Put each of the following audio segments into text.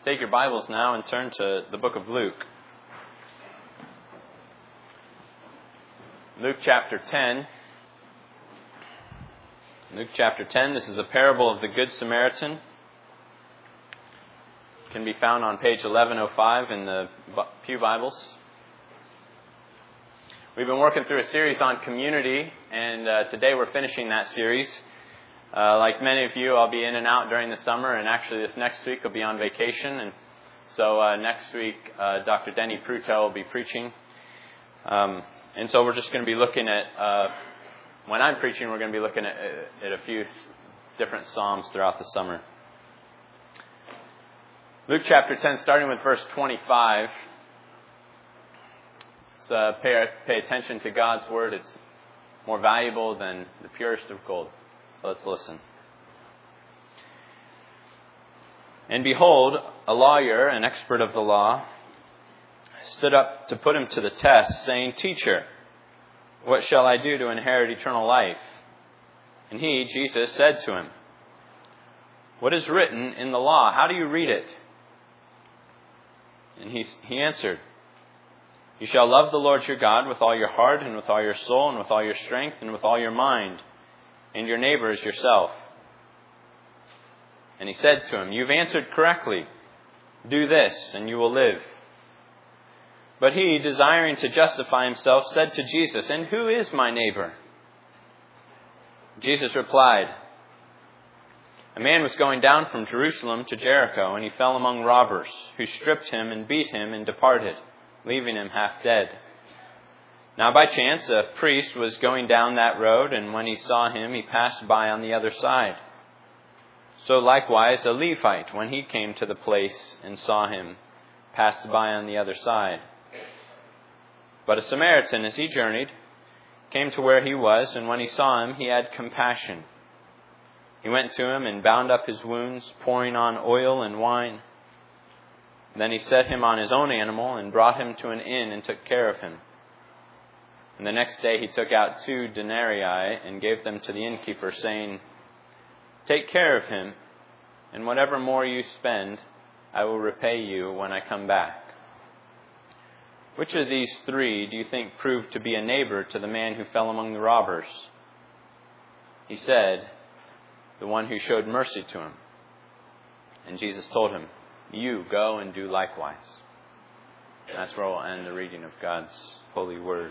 Take your Bibles now and turn to the book of Luke. Luke chapter 10. Luke chapter 10, this is a parable of the Good Samaritan. It can be found on page 1105 in the Pew Bibles. We've been working through a series on community, and today we're finishing that series. Like many of you, I'll be in and out during the summer, and actually this next week I'll be on vacation. And so next week, Dr. Denny Pruto will be preaching. And so we're just going to be looking at, when I'm preaching, we're going to be looking at a few different Psalms throughout the summer. Luke chapter 10, starting with verse 25. So pay attention to God's word. It's more valuable than the purest of gold. So let's listen. And behold, a lawyer, an expert of the law, stood up to put him to the test, saying, Teacher, what shall I do to inherit eternal life? And he, Jesus, said to him, What is written in the law? How do you read it? And he answered, You shall love the Lord your God with all your heart and with all your soul and with all your strength and with all your mind, and your neighbor as yourself. And he said to him, You've answered correctly. Do this, and you will live. But he, desiring to justify himself, said to Jesus, And who is my neighbor? Jesus replied, A man was going down from Jerusalem to Jericho, and he fell among robbers, who stripped him and beat him and departed, leaving him half dead. Now by chance a priest was going down that road, and when he saw him, he passed by on the other side. So likewise a Levite, when he came to the place and saw him, passed by on the other side. But a Samaritan, as he journeyed, came to where he was, and when he saw him, he had compassion. He went to him and bound up his wounds, pouring on oil and wine. Then he set him on his own animal and brought him to an inn and took care of him. And the next day he took out 2 denarii and gave them to the innkeeper, saying, Take care of him, and whatever more you spend, I will repay you when I come back. Which of these 3 do you think proved to be a neighbor to the man who fell among the robbers? He said, The one who showed mercy to him. And Jesus told him, You go and do likewise. And that's where we'll end the reading of God's holy word.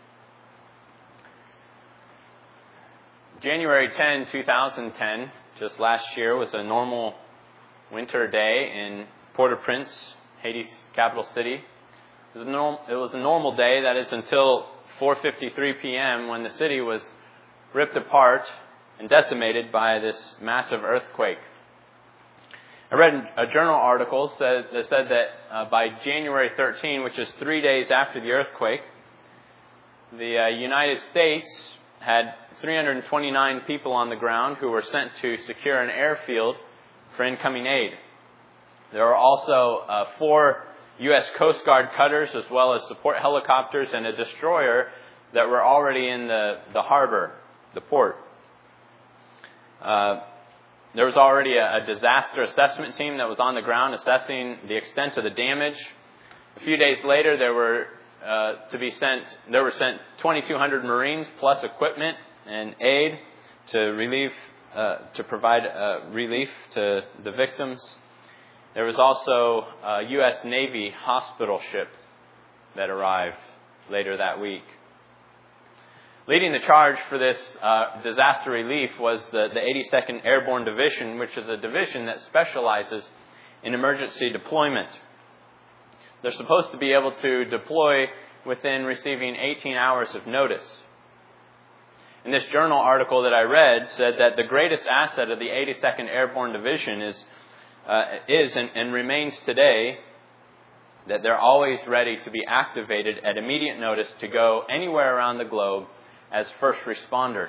January 10, 2010, just last year, was a normal winter day in Port-au-Prince, Haiti's capital city. It was a normal day, that is, until 4:53 p.m. when the city was ripped apart and decimated by this massive earthquake. I read a journal article that said that by January 13, which is 3 days after the earthquake, the United States had 329 people on the ground who were sent to secure an airfield for incoming aid. There were also 4 U.S. Coast Guard cutters, as well as support helicopters and a destroyer that were already in the harbor, the port. There was already a disaster assessment team that was on the ground assessing the extent of the damage. A few days later, there were sent 2,200 Marines plus equipment and aid to provide relief to the victims. There was also a U.S. Navy hospital ship that arrived later that week. Leading the charge for this disaster relief was the 82nd Airborne Division, which is a division that specializes in emergency deployment. They're supposed to be able to deploy within receiving 18 hours of notice. And this journal article that I read said that the greatest asset of the 82nd Airborne Division is and remains today that they're always ready to be activated at immediate notice to go anywhere around the globe as first responders.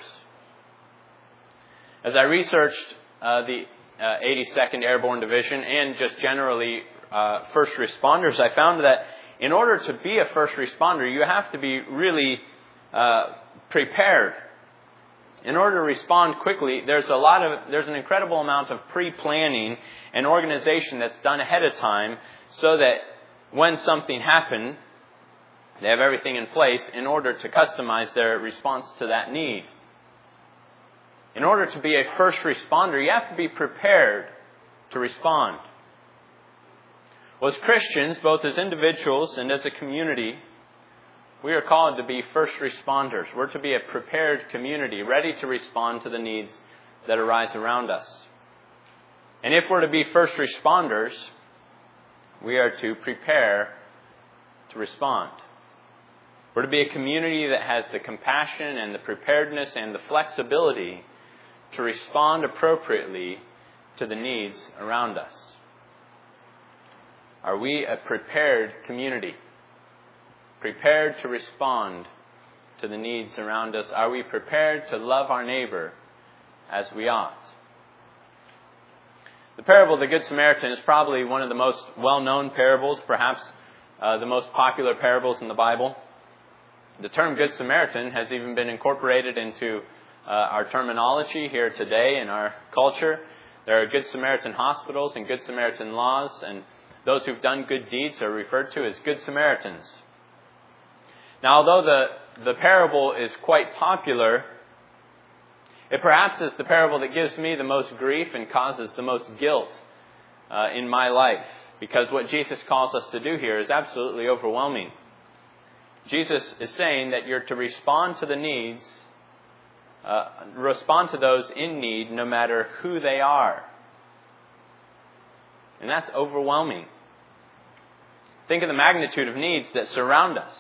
As I researched the 82nd Airborne Division and just generally first responders, I found that in order to be a first responder, you have to be really prepared. in order to respond quickly, there's an incredible amount of pre-planning and organization that's done ahead of time so that when something happens, they have everything in place in order to customize their response to that need. In order to be a first responder, you have to be prepared to respond. Well, as Christians, both as individuals and as a community, we are called to be first responders. We're to be a prepared community, ready to respond to the needs that arise around us. And if we're to be first responders, we are to prepare to respond. We're to be a community that has the compassion and the preparedness and the flexibility to respond appropriately to the needs around us. Are we a prepared community? Prepared to respond to the needs around us? Are we prepared to love our neighbor as we ought? The parable of the Good Samaritan is probably one of the most well-known parables, perhaps the most popular parables in the Bible. The term Good Samaritan has even been incorporated into our terminology here today in our culture. There are Good Samaritan hospitals and Good Samaritan laws, and those who've done good deeds are referred to as Good Samaritans. Now, although the parable is quite popular, it perhaps is the parable that gives me the most grief and causes the most guilt in my life, because what Jesus calls us to do here is absolutely overwhelming. Jesus is saying that you're to respond to the needs, respond to those in need no matter who they are. And that's overwhelming. Think of the magnitude of needs that surround us.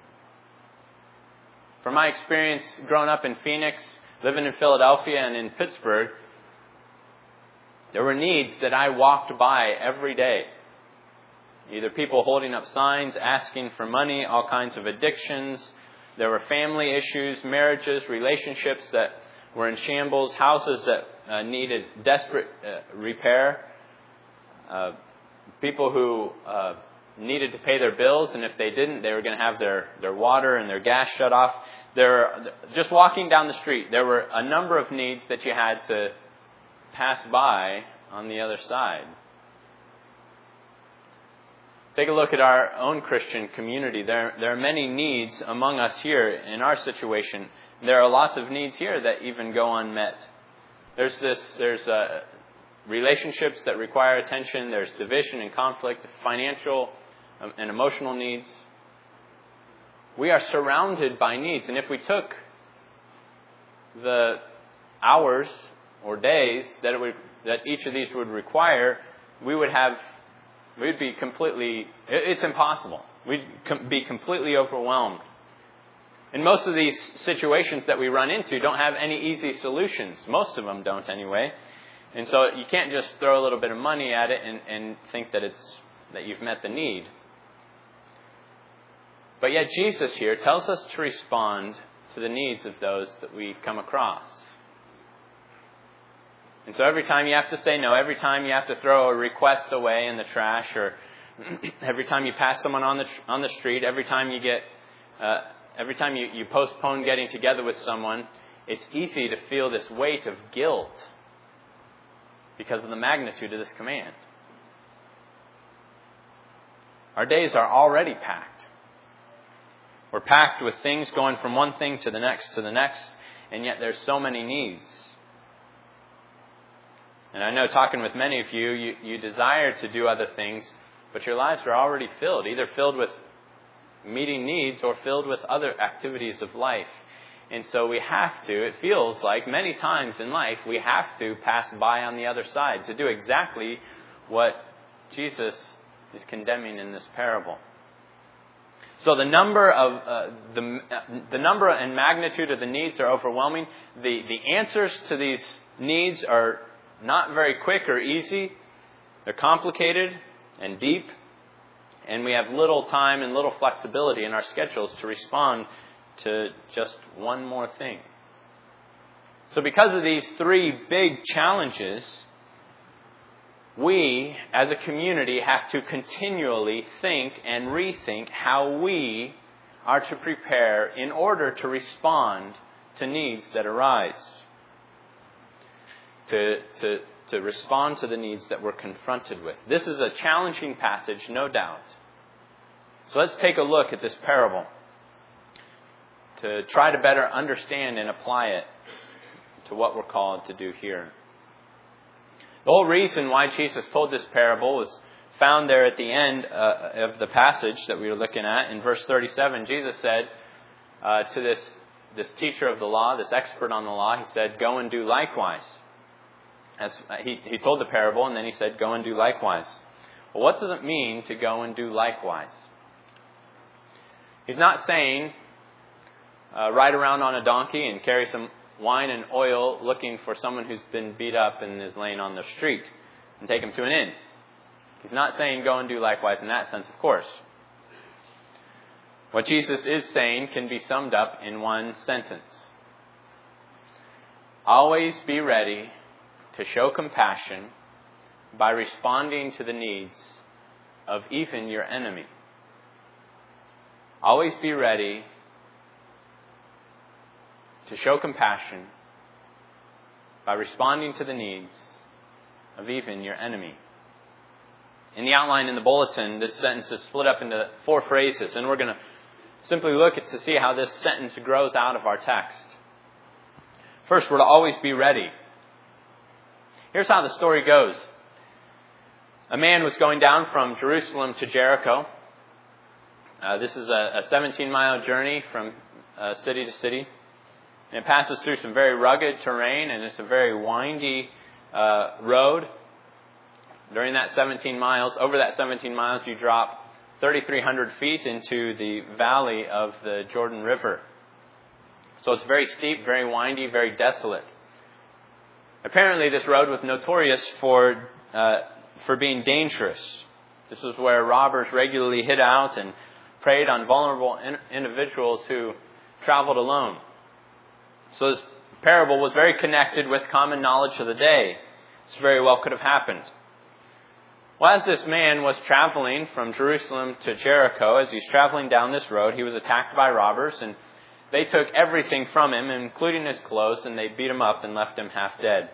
From my experience growing up in Phoenix, living in Philadelphia and in Pittsburgh, there were needs that I walked by every day. Either people holding up signs, asking for money, all kinds of addictions. There were family issues, marriages, relationships that were in shambles, houses that needed desperate repair. People who needed to pay their bills, and if they didn't, they were going to have their water and their gas shut off. Just walking down the street, there were a number of needs that you had to pass by on the other side. Take a look at our own Christian community. There are many needs among us here in our situation. There are lots of needs here that even go unmet. There's relationships that require attention. There's division and conflict, financial and emotional needs. We are surrounded by needs. And if we took the hours or days that each of these would require, we'd be completely, it's impossible. We'd be completely overwhelmed. And most of these situations that we run into don't have any easy solutions. Most of them don't anyway. And so you can't just throw a little bit of money at it and think that you've met the need. But yet Jesus here tells us to respond to the needs of those that we come across. And so every time you have to say no, every time you have to throw a request away in the trash, or every time you pass someone on the street, every time you postpone getting together with someone, it's easy to feel this weight of guilt because of the magnitude of this command. Our days are already packed. We're packed with things going from one thing to the next, and yet there's so many needs. And I know, talking with many of you desire to do other things, but your lives are already filled, either filled with meeting needs or filled with other activities of life. And so it feels like many times in life, we have to pass by on the other side to do exactly what Jesus is condemning in this parable. So the number and magnitude of the needs are overwhelming. The answers to these needs are not very quick or easy. They're complicated and deep, and we have little time and little flexibility in our schedules to respond to just one more thing. So because of these three big challenges, we as a community have to continually think and rethink how we are to prepare in order to respond to needs that arise, to respond to the needs that we're confronted with. This is a challenging passage, no doubt. So let's take a look at this parable to try to better understand and apply it to what we're called to do here. The whole reason why Jesus told this parable is found there at the end of the passage that we were looking at. In verse 37, Jesus said to this teacher of the law, this expert on the law, he said, "Go and do likewise." He told the parable, and then he said, "Go and do likewise." Well, what does it mean to go and do likewise? He's not saying ride around on a donkey and carry some wine and oil looking for someone who's been beat up and is laying on the street and take him to an inn. He's not saying go and do likewise in that sense, of course. What Jesus is saying can be summed up in one sentence. Always be ready to show compassion by responding to the needs of even your enemy. Always be ready to show compassion by responding to the needs of even your enemy. In the outline in the bulletin, this sentence is split up into 4 phrases, and we're going to simply look to see how this sentence grows out of our text. First, we're to always be ready. Here's how the story goes. A man was going down from Jerusalem to Jericho. This is a 17-mile journey from city to city. And it passes through some very rugged terrain, and it's a very windy road. During that 17 miles, over that 17 miles, you drop 3,300 feet into the valley of the Jordan River. So it's very steep, very windy, very desolate. Apparently, this road was notorious for being dangerous. This is where robbers regularly hid out and preyed on vulnerable individuals who traveled alone. So this parable was very connected with common knowledge of the day. This very well could have happened. Well, as this man was traveling from Jerusalem to Jericho, as he's traveling down this road, he was attacked by robbers, and they took everything from him, including his clothes, and they beat him up and left him half dead.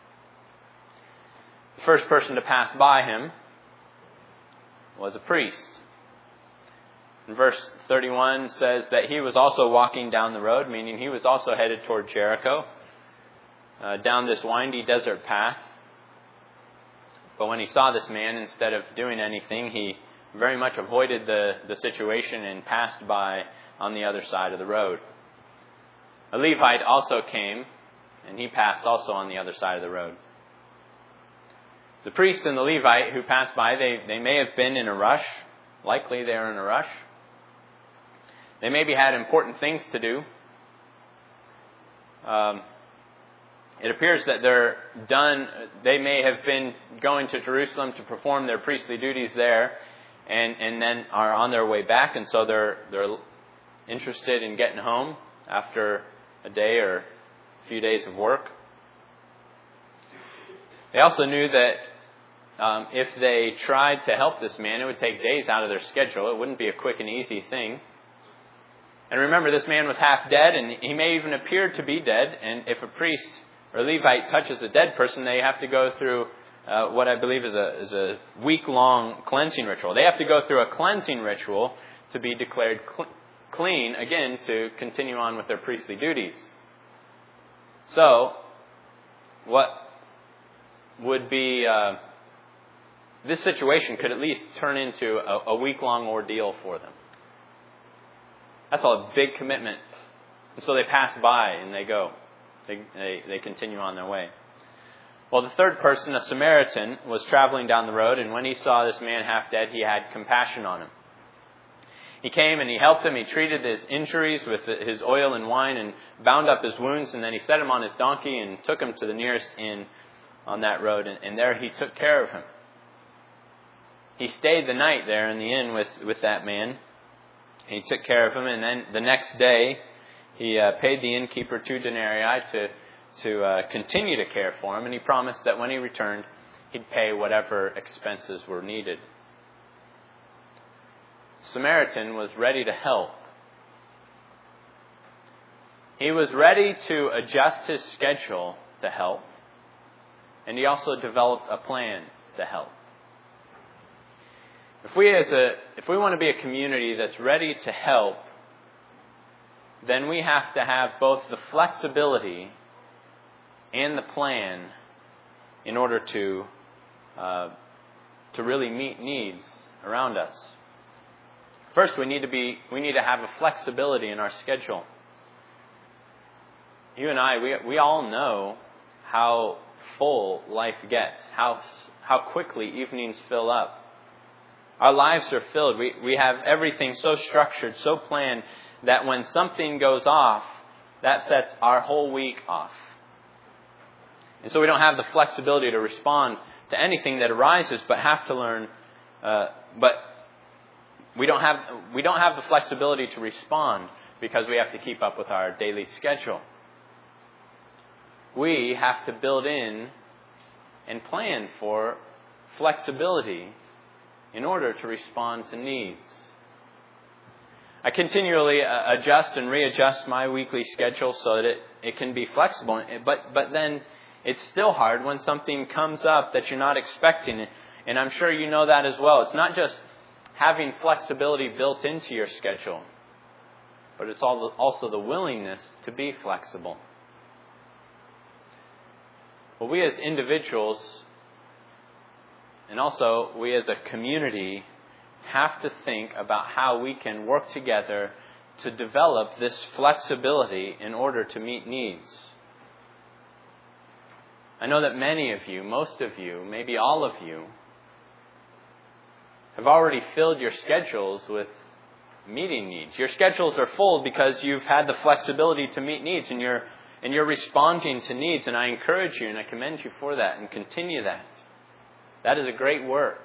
The first person to pass by him was a priest. And verse 31 says that he was also walking down the road, meaning he was also headed toward Jericho, down this windy desert path. But when he saw this man, instead of doing anything, he very much avoided the situation and passed by on the other side of the road. A Levite also came, and he passed also on the other side of the road. The priest and the Levite who passed by, they may have been in a rush. Likely they were in a rush. They maybe had important things to do. It appears that they're done. They may have been going to Jerusalem to perform their priestly duties there, and then are on their way back, and so they're interested in getting home after a day or a few days of work. They also knew that if they tried to help this man, it would take days out of their schedule. It wouldn't be a quick and easy thing. And remember, this man was half dead, and he may even appear to be dead. And if a priest or Levite touches a dead person, they have to go through what I believe is a week-long cleansing ritual. They have to go through a cleansing ritual to be declared clean, again, to continue on with their priestly duties. So, what would be... this situation could at least turn into a week-long ordeal for them. That's a big commitment. And so they pass by and they go. They continue on their way. Well, the third person, a Samaritan, was traveling down the road, and when he saw this man half dead, he had compassion on him. He came and he helped him. He treated his injuries with his oil and wine and bound up his wounds, and then he set him on his donkey and took him to the nearest inn on that road, and there he took care of him. He stayed the night there in the inn with that man. He took care of him, and then the next day he paid the innkeeper 2 denarii to continue to care for him, and he promised that when he returned, he'd pay whatever expenses were needed. The Samaritan was ready to help. He was ready to adjust his schedule to help, and he also developed a plan to help. If we want to be a community that's ready to help, then we have to have both the flexibility and the plan in order to really meet needs around us. First, we need to have a flexibility in our schedule. You and I, we all know how full life gets, how quickly evenings fill up. Our lives are filled. We have everything so structured, so planned, that when something goes off, that sets our whole week off. And so we don't have the flexibility to respond to anything that arises, but have to learn. But we don't have the flexibility to respond because we have to keep up with our daily schedule. We have to build in and plan for flexibility in order to respond to needs. I continually adjust and readjust my weekly schedule so that it can be flexible. But then it's still hard when something comes up that you're not expecting. And I'm sure you know that as well. It's not just having flexibility built into your schedule, but it's also the willingness to be flexible. Well, we as individuals, and also we as a community, have to think about how we can work together to develop this flexibility in order to meet needs. I know that many of you, most of you, maybe all of you, have already filled your schedules with meeting needs. Your schedules are full because you've had the flexibility to meet needs, and you're responding to needs, and I encourage you and I commend you for that, and continue that. That is a great work.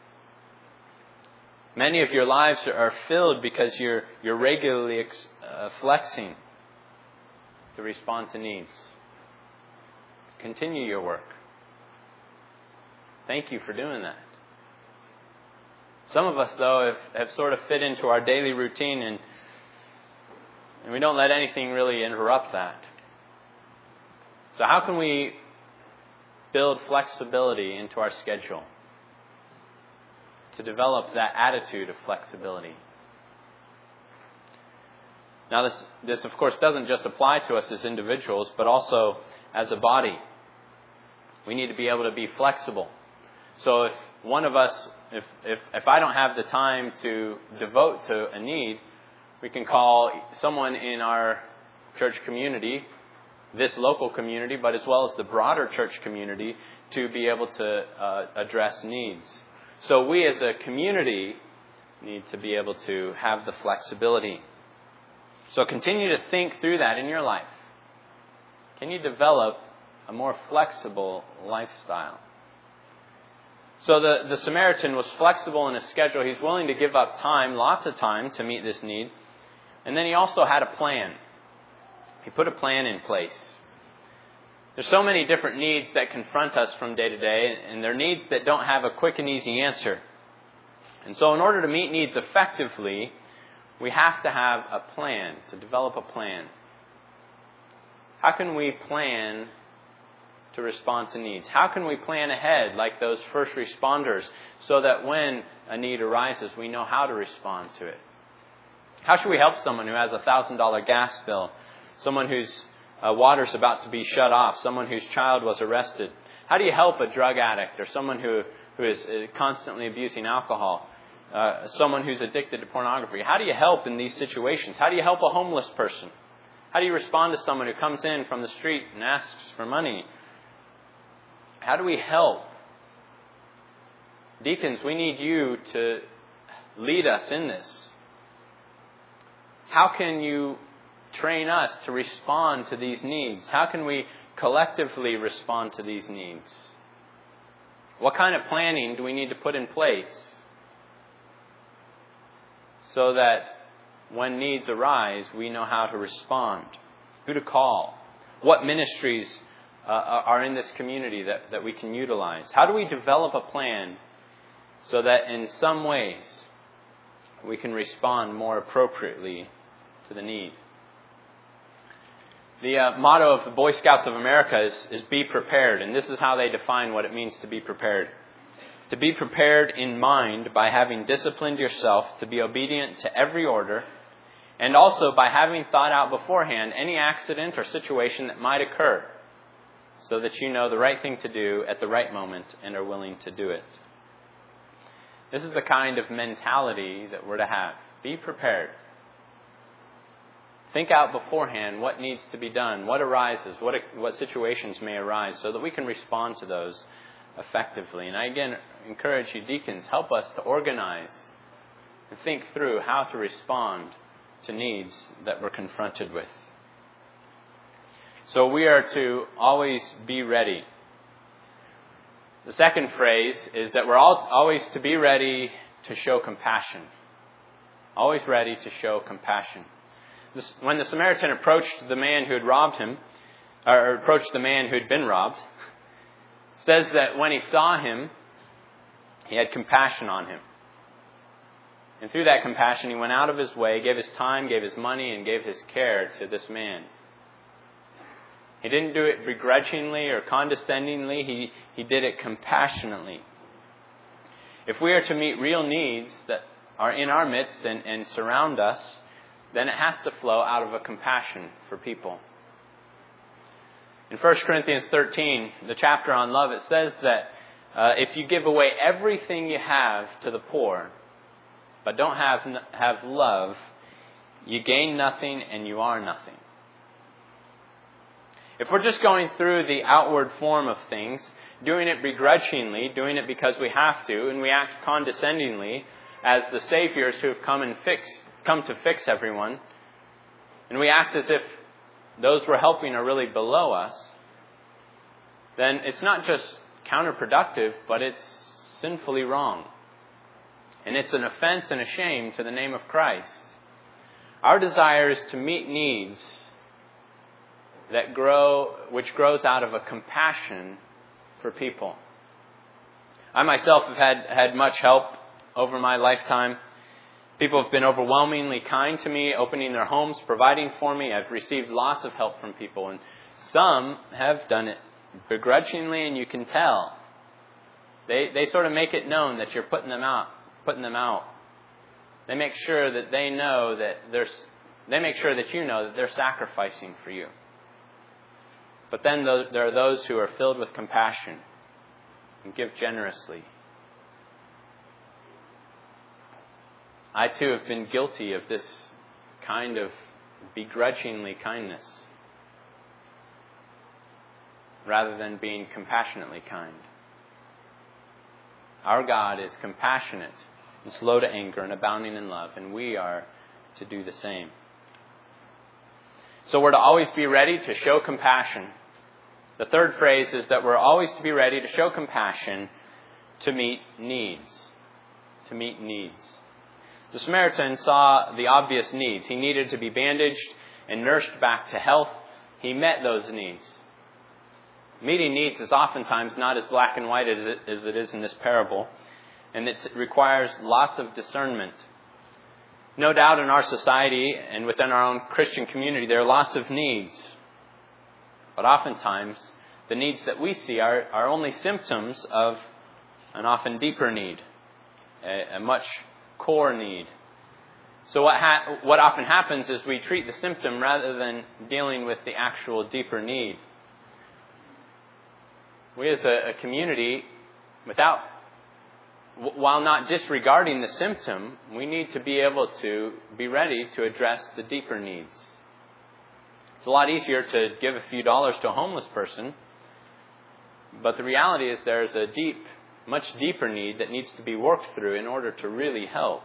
Many of your lives are filled because you're regularly flexing to respond to needs. Continue your work. Thank you for doing that. Some of us, though, have sort of fit into our daily routine, and we don't let anything really interrupt that. So how can we build flexibility into our schedule to develop that attitude of flexibility? Now, this of course doesn't just apply to us as individuals, but also as a body. We need to be able to be flexible. So if one of us, if I don't have the time to devote to a need, we can call someone in our church community, this local community, but as well as the broader church community, to be able to address needs. So we as a community need to be able to have the flexibility. So continue to think through that in your life. Can you develop a more flexible lifestyle? So the Samaritan was flexible in his schedule. He's willing to give up time, lots of time, to meet this need. And then he also had a plan. He put a plan in place. There's so many different needs that confront us from day to day, and they're needs that don't have a quick and easy answer. And so in order to meet needs effectively, we have to have a plan, to develop a plan. How can we plan to respond to needs? How can we plan ahead like those first responders so that when a need arises, we know how to respond to it? How should we help someone who has a $1,000 gas bill? Someone whose water's about to be shut off? Someone whose child was arrested? How do you help a drug addict or someone who is constantly abusing alcohol? Someone who's addicted to pornography? How do you help in these situations? How do you help a homeless person? How do you respond to someone who comes in from the street and asks for money? How do we help? Deacons, we need you to lead us in this. How can you train us to respond to these needs? How can we collectively respond to these needs? What kind of planning do we need to put in place so that when needs arise, we know how to respond, who to call, what ministries are in this community that we can utilize? How do we develop a plan so that in some ways we can respond more appropriately to the need? The motto of the Boy Scouts of America is be prepared, and this is how they define what it means to be prepared. To be prepared in mind by having disciplined yourself to be obedient to every order, and also by having thought out beforehand any accident or situation that might occur, so that you know the right thing to do at the right moment and are willing to do it. This is the kind of mentality that we're to have. Be prepared. Think out beforehand what needs to be done, what arises, what situations may arise, so that we can respond to those effectively. And I again encourage you, deacons, help us to organize and think through how to respond to needs that we're confronted with. So we are to always be ready. The second phrase is that we're always to be ready to show compassion. Always ready to show compassion. When the Samaritan approached the man who had robbed him, or approached the man who had been robbed, it says that when he saw him, he had compassion on him. And through that compassion, he went out of his way, gave his time, gave his money, and gave his care to this man. He didn't do it begrudgingly or condescendingly. He did it compassionately. If we are to meet real needs that are in our midst and surround us, then it has to flow out of a compassion for people. In 1 Corinthians 13, the chapter on love, it says that if you give away everything you have to the poor, but don't have love, you gain nothing and you are nothing. If we're just going through the outward form of things, doing it begrudgingly, doing it because we have to, and we act condescendingly as the saviors who have come to fix everyone, and we act as if those we're helping are really below us, then it's not just counterproductive, but it's sinfully wrong. And it's an offense and a shame to the name of Christ. Our desire is to meet needs which grows out of a compassion for people. I myself have had much help over my lifetime. People have been overwhelmingly kind to me, opening their homes, providing for me. I've received lots of help from people, and some have done it begrudgingly, and you can tell. They sort of make it known that you're putting them out. They make sure that you know that they're sacrificing for you. But then there are those who are filled with compassion and give generously. I too have been guilty of this kind of begrudgingly kindness rather than being compassionately kind. Our God is compassionate and slow to anger and abounding in love, and we are to do the same. So we're to always be ready to show compassion. The third phrase is that we're always to be ready to show compassion to meet needs. To meet needs. The Samaritan saw the obvious needs. He needed to be bandaged and nursed back to health. He met those needs. Meeting needs is oftentimes not as black and white as it is in this parable, and it requires lots of discernment. No doubt in our society and within our own Christian community, there are lots of needs. But oftentimes, the needs that we see are only symptoms of an often deeper need, a much core need. So what often happens is we treat the symptom rather than dealing with the actual deeper need. We as a community, while not disregarding the symptom, we need to be able to be ready to address the deeper needs. It's a lot easier to give a few dollars to a homeless person, but the reality is there's a much deeper need that needs to be worked through in order to really help.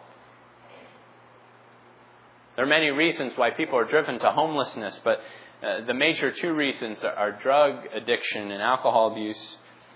There are many reasons why people are driven to homelessness, but the major two reasons are drug addiction and alcohol abuse,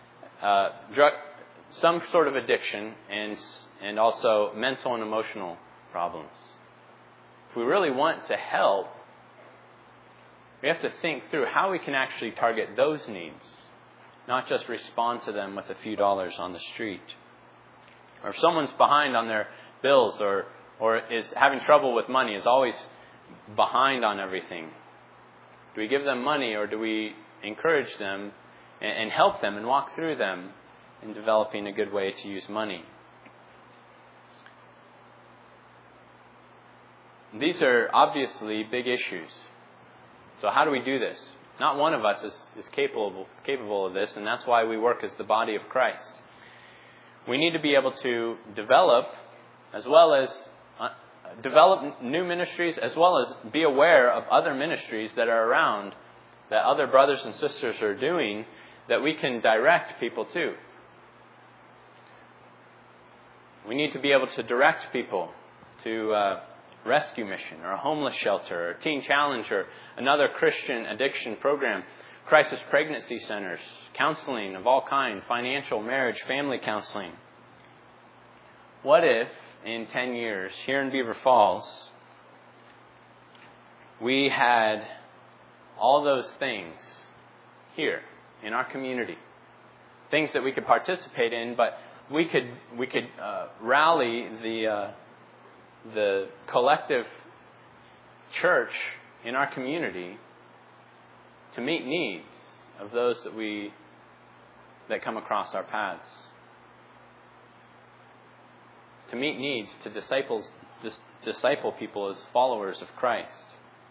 some sort of addiction, and also mental and emotional problems. If we really want to help, we have to think through how we can actually target those needs, not just respond to them with a few dollars on the street. Or if someone's behind on their bills or is having trouble with money, is always behind on everything, Do we give them money, or do we encourage them and help them and walk through them in developing a good way to use money? These are obviously big issues. So how do we do this? Not one of us is capable of this, and that's why we work as the body of Christ. We need to be able to develop new ministries, as well as be aware of other ministries that are around, that other brothers and sisters are doing, that we can direct people to. We need to be able to direct people to rescue mission, or a homeless shelter, or teen challenge, or another Christian addiction program, crisis pregnancy centers, counseling of all kinds, financial, marriage, family counseling. What if in 10 years here in Beaver Falls we had all those things here in our community, things that we could participate in, but we could rally the collective church in our community to meet needs of those that come across our paths. To meet needs, to disciple people as followers of Christ.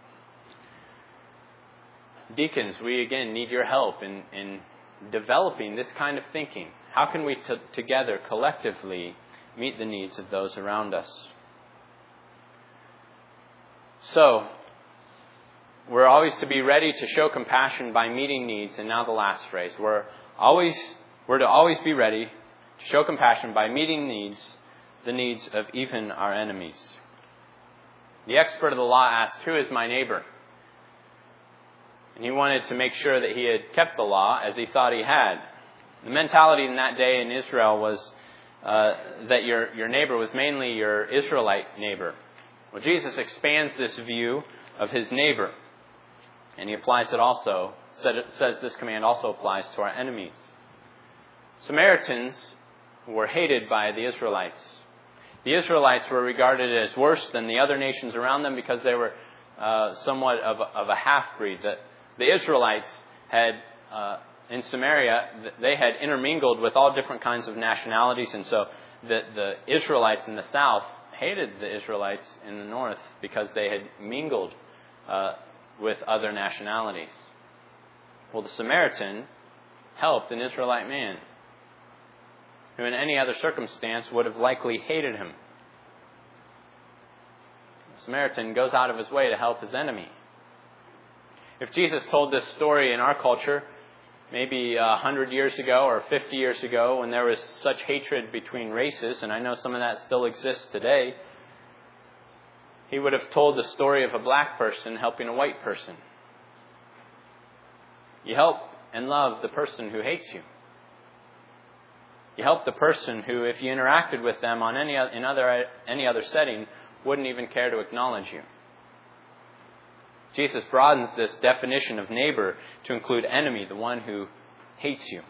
Deacons, we again need your help in developing this kind of thinking. How can we together, collectively, meet the needs of those around us? So, we're always to be ready to show compassion by meeting needs. And now the last phrase. We're to always be ready to show compassion by meeting the needs of even our enemies. The expert of the law asked, "Who is my neighbor?" And he wanted to make sure that he had kept the law as he thought he had. The mentality in that day in Israel was that your neighbor was mainly your Israelite neighbor. Well, Jesus expands this view of his neighbor. And he applies it also, says this command also applies to our enemies. Samaritans were hated by the Israelites. The Israelites were regarded as worse than the other nations around them because they were somewhat of a half-breed. The Israelites had, in Samaria, they had intermingled with all different kinds of nationalities, and so the Israelites in the south hated the Israelites in the north because they had mingled with other nationalities. Well, the Samaritan helped an Israelite man who in any other circumstance would have likely hated him. The Samaritan goes out of his way to help his enemy. If Jesus told this story in our culture, maybe 100 years ago or 50 years ago, when there was such hatred between races, and I know some of that still exists today, he would have told the story of a black person helping a white person. You help and love the person who hates you. You help the person who, if you interacted with them on any other setting, wouldn't even care to acknowledge you. Jesus broadens this definition of neighbor to include enemy, the one who hates you.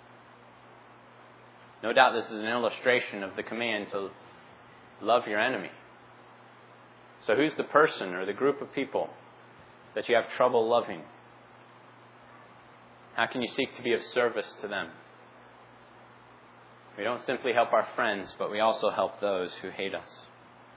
No doubt this is an illustration of the command to love your enemy. So who's the person or the group of people that you have trouble loving? How can you seek to be of service to them? We don't simply help our friends, but we also help those who hate us.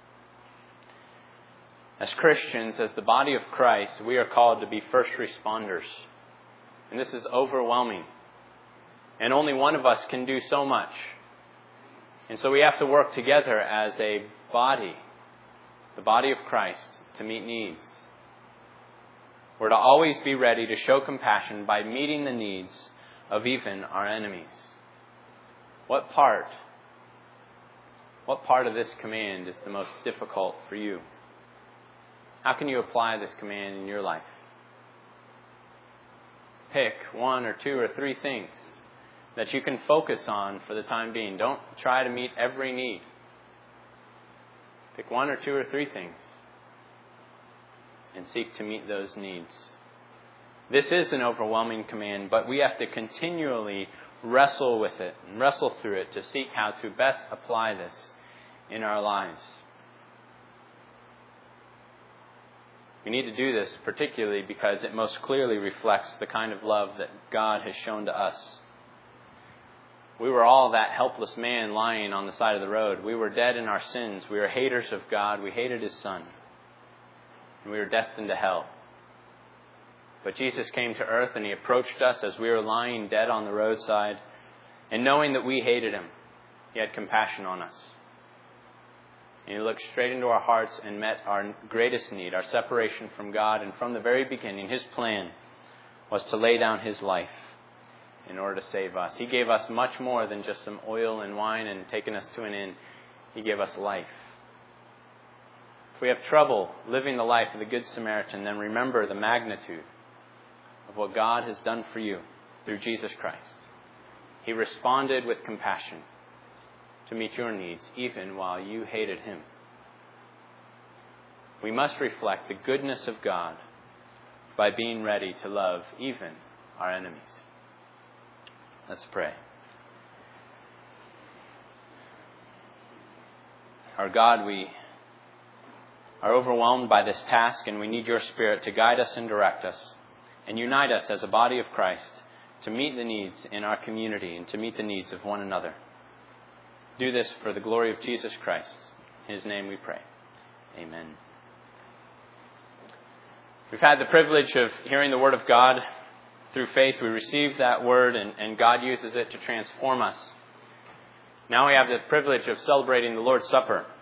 As Christians, as the body of Christ, we are called to be first responders. And this is overwhelming. And only one of us can do so much. And so we have to work together as a body, the body of Christ, to meet needs. We're to always be ready to show compassion by meeting the needs of even our enemies. What part of this command is the most difficult for you? How can you apply this command in your life? Pick one or two or three things that you can focus on for the time being. Don't try to meet every need. Pick one or two or three things and seek to meet those needs. This is an overwhelming command, but we have to continually wrestle with it and wrestle through it to seek how to best apply this in our lives. We need to do this particularly because it most clearly reflects the kind of love that God has shown to us. We were all that helpless man lying on the side of the road. We were dead in our sins. We were haters of God. We hated His Son. And we were destined to hell. But Jesus came to earth and He approached us as we were lying dead on the roadside. And knowing that we hated Him, He had compassion on us. And He looked straight into our hearts and met our greatest need, our separation from God. And from the very beginning, His plan was to lay down His life in order to save us. He gave us much more than just some oil and wine and taking us to an inn. He gave us life. If we have trouble living the life of the Good Samaritan, then remember the magnitude of what God has done for you through Jesus Christ. He responded with compassion to meet your needs, even while you hated Him. We must reflect the goodness of God by being ready to love even our enemies. Let's pray. Our God, we are overwhelmed by this task, and we need your Spirit to guide us and direct us and unite us as a body of Christ to meet the needs in our community and to meet the needs of one another. Do this for the glory of Jesus Christ. In His name we pray. Amen. We've had the privilege of hearing the Word of God. Through faith, we receive that Word, and God uses it to transform us. Now we have the privilege of celebrating the Lord's Supper.